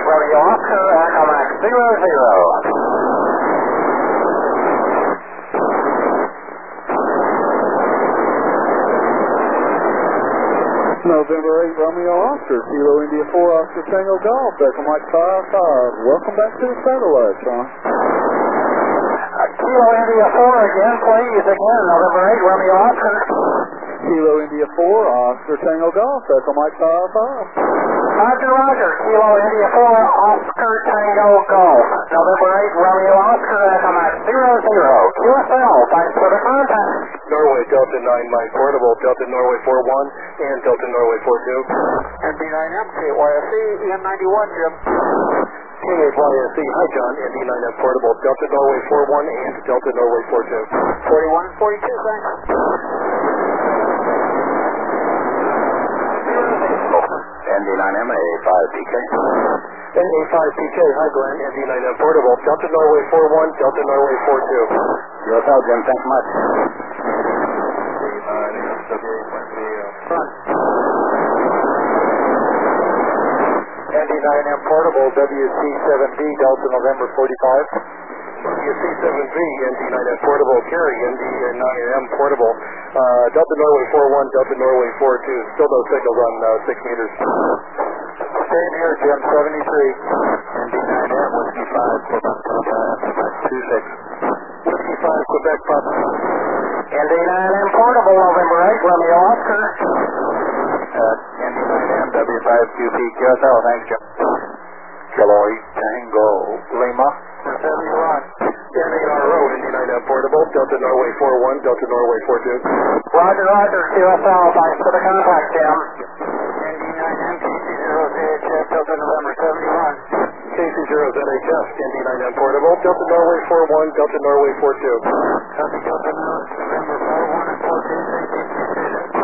Romeo Oscar, Echo Max 00. November 8, Romeo Oscar, Kilo India 4, Oscar Tango Golf, Echo Mike 55. Welcome back to the satellite, Sean. Kilo India 4 again, please. Again, November 8, Romeo Oscar. Kilo India 4, Oscar Tango Golf, Echo Mike 55. Roger, Roger. Kilo India 4, Oscar Tango Golf. November 8, Romeo Oscar, Echo Max 00. QSL, thanks for the contact. Norway Delta 9 Mike Portable, Delta Norway 41 and Delta Norway 42. ND9M, KYSE, EM91, Jim. K8YSE, hi John, ND9M Portable, Delta Norway 41 and Delta Norway 42. 41 and 42, thanks. ND9M, A5PK. A5PK, hi Glenn, ND9M Portable, Delta Norway 41, Delta Norway 42. QSL, Jim, thanks much. ND9M Portable, WC7B, Delta November 45. WC7B, ND9M Portable, Kerry, ND9M Portable, Delta Norway 41, Delta Norway 42. Still no signals on 6 meters. Same here, Jim, 73. ND9M, Whiskey 5, Quebec, 26. Whiskey 5, Quebec, Papa. ND9M Portable, November 8, Romeo Oscar. ND9M, W5QP, QSL, thanks, Jim. Kilo Tango Lima, 71. NARO, ND9M Portable, Delta Norway 41, Delta Norway 42. Roger, Roger. QSL, thanks for the contact, Jim. ND9M, KC0ZHF, Delta November 71. KC0ZHF, ND9M Portable, Delta Norway 41, Delta Norway 42. Copy, Delta November 41 and 42.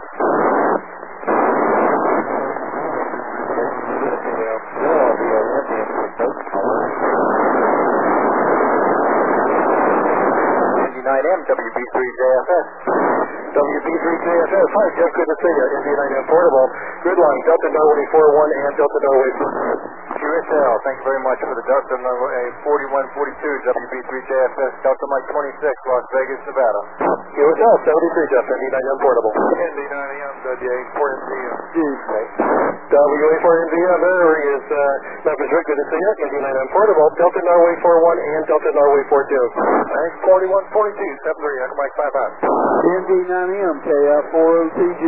ND9M, WB3JFS. WB3JFS, hi Jeff, good to see you. ND9M Portable, grid line, Delta Norway 41 and Delta Norway 42. QSL, thank you very much for the Delta Norway 4142, WB3JFS, Delta Mike 26, Las Vegas, Nevada. QSL, 73 Jeff, ND9M Portable. ND9M, WA4NVM. WA4NVM, there is Memphis Rick, good to see you. ND9M Portable, Delta Norway 41 and Delta Norway 42. Thanks, 4142, 73, Echo Mike 55. ND9M, KF40TG.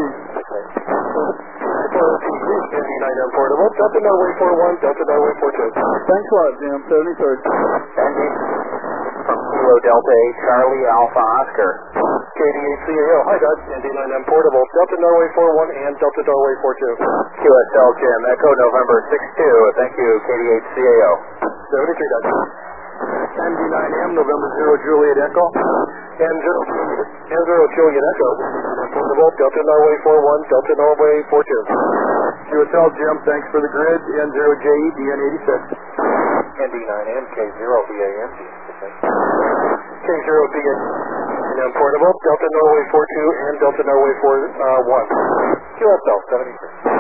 ND9M Portable, Delta Norway 41, Delta Norway 42. Thanks a lot, Jim, 73. From Kilo Delta 8, Charlie Alpha Oscar. KD8CAO, hi Doug, ND9M Portable, Delta Norway 41 and Delta Norway 42. QSL Jim, Echo November 62, thank you, KD8CAO. 73 Doug. ND9M, November 0 Juliet Echo. N0 Juliet Echo. Portable, Delta Norway 41, Delta Norway 42. QSL Jim, thanks for the grid. N0JE, DN86. ND9M, K0BAM. K0BAM Portable, Delta Norway 42 and Delta Norway 41. QSL 73.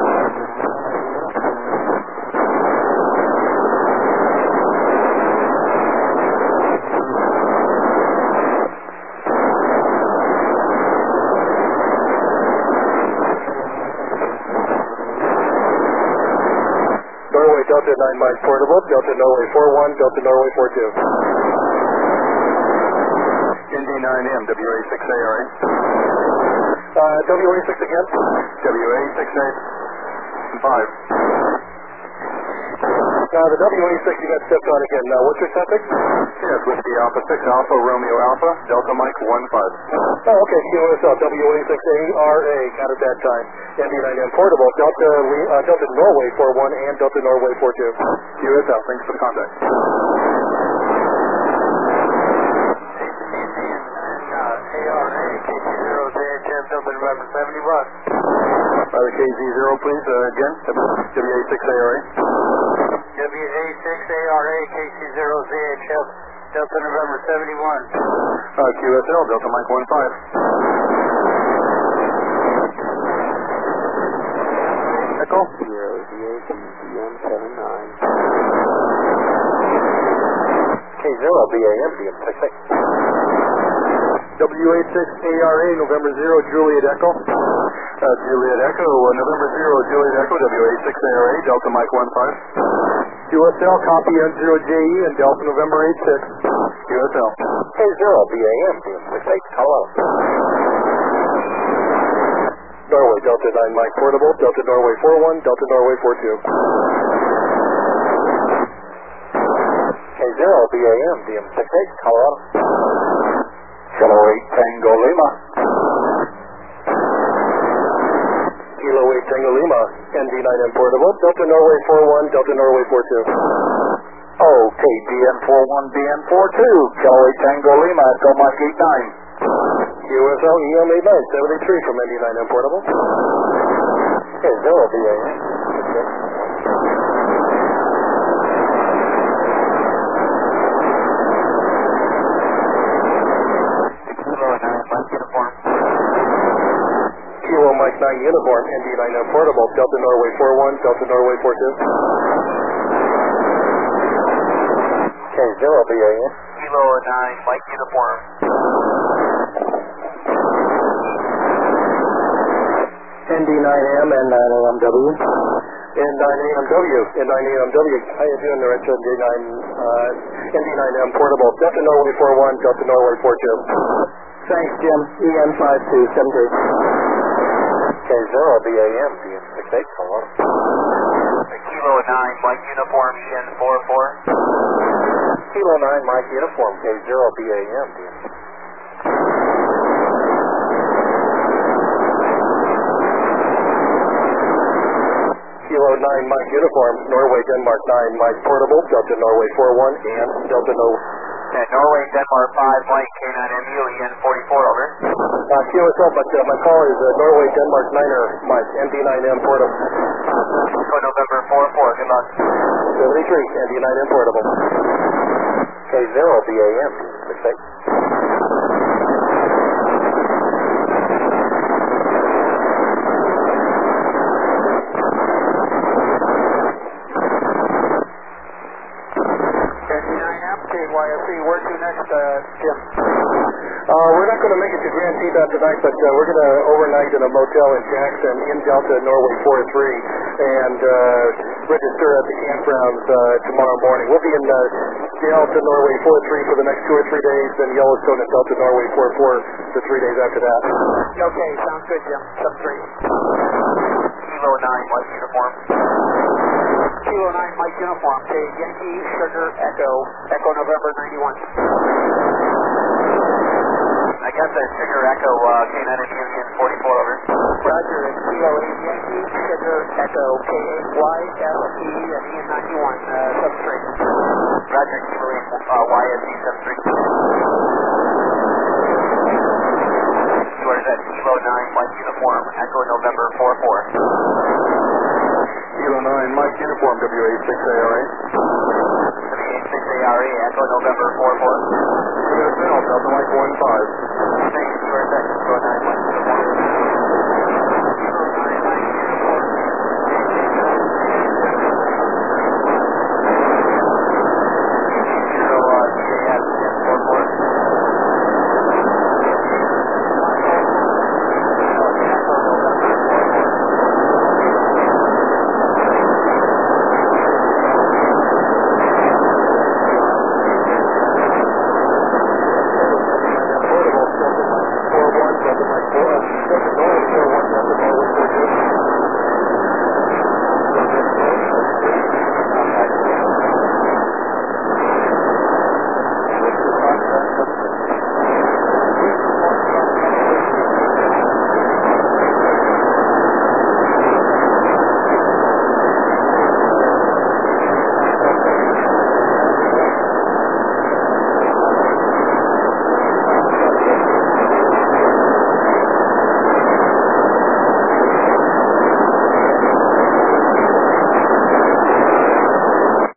Delta 9 Mike Portable, Delta Norway 41, Delta Norway 42. ND9M, WA6ARA. WA6 again. WA685. The WA6 you got stepped on again. What's your suffix? Yes, Whiskey Alpha 6 Alpha, Romeo Alpha, Delta Mike 15. Oh, okay, QSL, WA6ARA, got it that time. ND9M Portable, Delta Norway 41 and Delta Norway 42. QSL, thanks for the contact. ARA, KC0ZHF, Delta November 71. The KZ0, please, again, WA6ARA. WA6ARA, KC0ZHF, Delta November 71. QSL, Delta Mike 15. Echo. 0DAG-DM79. K0BAM, DM68. W86ARA, November 0, Juliet Echo. Juliet Echo, November 0, Juliet Echo, W86ARA, Delta Mike 15. QSL, copy N0JE and Delta November 86. QSL. K0BAM, DM68, Colorado. Norway, Delta 9 Mike Portable, Delta Norway 41, Delta Norway 42. K0BAM, DM68, Colorado. Kilo 8 Tango Lima. Kilo 8 Tango Lima, ND9M Portable, Delta Norway 41, Delta Norway 42. Okay, DN41, DN42, Kilo 8 Tango Lima, Echo Mike 89. QSL EM8973 from ND9M Portable. K0BAM, Kilo Mike 9 Uniform, ND9M Portable, Delta Norway 41, Delta Norway 42. K0BAM. Kilo 9 Mike Uniform. ND9M and 9AMW. N9AMW. N9AMW. How you doing there, ND9M Portable, Delta Norway 41, Delta Norway 42. Thanks, Jim. EM5273. K0BAM, DM68, Colorado. Kilo 9 Mike Uniform, EN44. Kilo 9 Mike Uniform, K0BAM, DM. Kilo 9 Mike Uniform, Norway Denmark 9 Mike Portable, Delta Norway 41, and Delta Norway Denmark 5 Mike K9MU, EN44, over. QSL, but my call is Norway Denmark 9er Mike, ND9M Portable. Echo November 44, good luck. 73, ND9M Portable. K0BAM, DM68. Where to next, Jim? We're not going to make it to Grand Teton tonight, but we're going to overnight in a motel in Jackson in Delta Norway 43 and register at the campgrounds tomorrow morning. We'll be in Delta Norway 43 for the next 2 or 3 days, then Yellowstone and Delta Norway 44 the 3 days after that. Okay, sounds good, Jim. Sub 3. Kilo 9 Mike Uniform. Kilo 9 Mike Uniform, Yankee Sugar Echo, Echo November 91. I got that Sugar Echo, K9MU, EN44, over. Roger, it's Kilo 8 Yankee Sugar Echo, K8YSE and EN91, sub 3. Roger, Kilo 8 YSE sub 3. Where is that? Kilo 9 Mike Uniform, Echo November 44. Kilo 9 Mike Uniform, W86ARA. W86ARA, Echo November 44. QSL, Delta Mike 15.